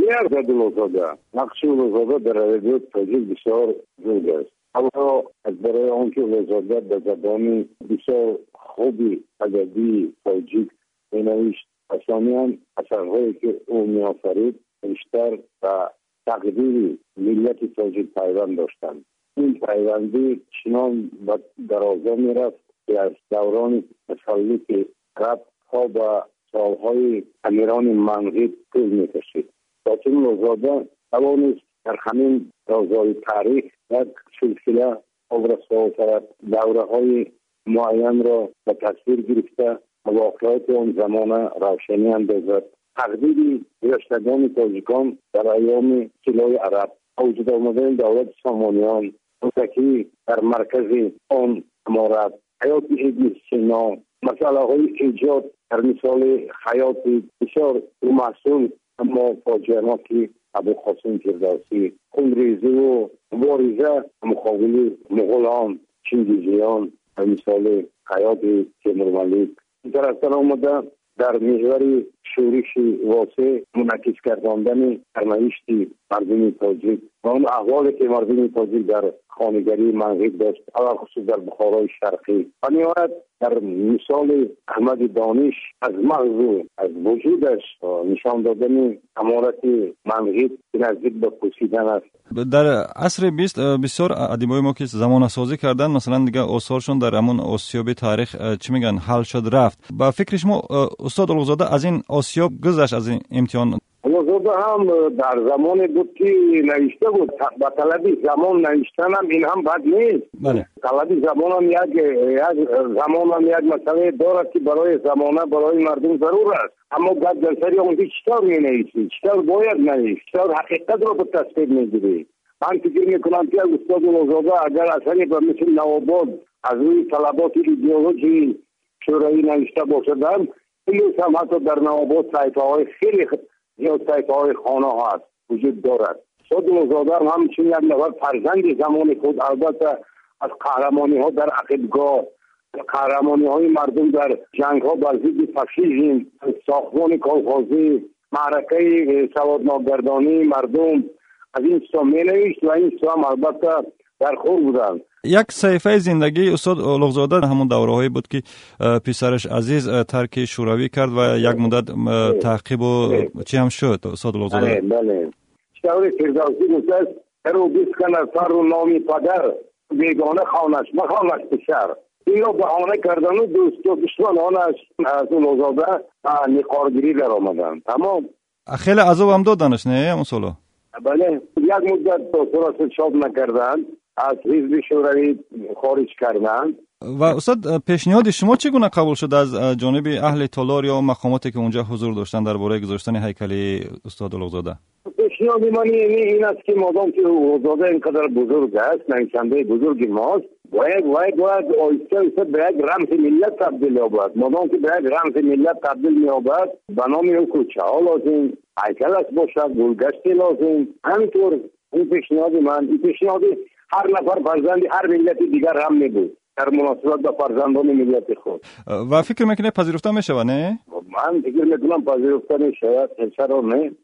می‌ارزد لوزاده نقش لوزاده در ادبیات تاجیک بسیار زود است. اما از برای آنکه لوزاده به زبان بسیار خوبی ادبی تاجیک می‌نوشت، ثانیاً اثرهایی که او می‌آفرید بیشتر و تقدیر ملت تاجیک پیوند داشتند. این پیوندی چنان به درازا می‌رفت که از دوران تسلط عرب تا به سالهای امیران منقید طول می‌کشید. لکن لوزاده توانست در همین روزهای تاریخ یک سلسله ابرزها کرد، دوره‌های معین را به تصویر گرفته واقعیت آن زمان روشنی اندازد. تقدیر گذشتگان تاجیکان در ایام طلای عرب، وجود آمدن دولت سامانیان، متکی در مرکز آن امارت، حیات ابن سینا، مسئله های ایجاد در مثال حیات بسیار محسون اما فاجعه‌ناک ابوالقاسم فردوسی، خونریزی و مبارزه مقابل مغولان، چنگیزیان، در مثال حیات تیمورملک. این طرف آمده در محور شورش واسع منعکس کردن سرنوشت مردم تاجیک و اون احوالی که مردم تاجیک در خانگری منقید داشت، خصوص در بخارای شرقی و نهایت در مثال احمد دانش از مغز از وجودش نشان دادن امارت منقید که نزدیک به پوسیدن است. در عصر 20 بسیار ادیبای ما که زمانه سازی کردن، مثلا دیگه آثارشون در همون آسیاب تاریخ چی میگن حل شد رفت. با فکر شما استاد اولوزاده از این آسیاب گذشت، از این امتحان؟ اولوزاده هم در زمان بود که نوشته بود، با طلبی زمان نوشتن هم این هم بد نیست. بله. طلبی زمان هم یک مسئله دارد که برای زمانه برای مردم ضرور است. اما بعد در سری اون چطور می نویسی، چطور باید نویسی، چطور حقیقت رو به تصویر میگیری. من فکر میکنم که استاد اولوزاده اگر اثری به مثل نواباد از روی طلبات ایدئولوژی شورایی نوشته باشدن، این هم حتی در نواباد سایت‌های خیلی یا سایت‌های خانه ها هست وجود دارد. استاد اولوزاده هم همچنین یک نفر فرزند زمان خود، البته از قهرمانی ها در عقیدگاه، قهرمانی های مردم در جنگ ها بر ضد فاشیسم، ساختمان کالخوزی، معرکه سوادناکگردانی مردم، از این سو می نوشت و این سو هم البته در خور بودند. یک صحیفه زندگی استاد اولوزاده همون دوره‌ای بود که پسرش عزیز ترک شوروی کرد و یک مدت تعقیب و چی هم شد استاد اولوزاده. بله. شعر فردوسی گفت رو بسکن از سر و نامی پدر، بیگانه خانش مخانش پسر. این رو بهانه کردن و دوست و دشمنانش از اولوزاده نقارگیری در آمدن. تمام. خیلی عذاب هم دادنش نه همون سالا؟ بله. یک مدت دکترا چاپ نکردن، از حزب شوروی خارج کردن. و استاد پیشنهاد شما چگونه قبول شد از جانب اهل تالار یا مقاماتی که اونجا حضور داشتن درباره گذاشتن هیکل استاد اولوزاده؟ پیشنهاد من این است که مادام که اولوزاده اینقدر بزرگ است، نویسنده بزرگ ماست، باید آیسته آیسته به یک رمز ملت تبدیل یابد. مادام که به یک رمز ملت تبدیل می‌یابد، به نام او کوچه ها لازم، هیکلش باشد، گلگشتی لازم. همینطور این پیشنهاد من، این پیشنهاد هر نفر فرزند هر ملت دیگر هم میبود در مناسبت با فرزندان ملت خود. و فکر میکنه پذیرفته میشه نه؟ من فکر میکنم پذیرفته میشه، چرا نه؟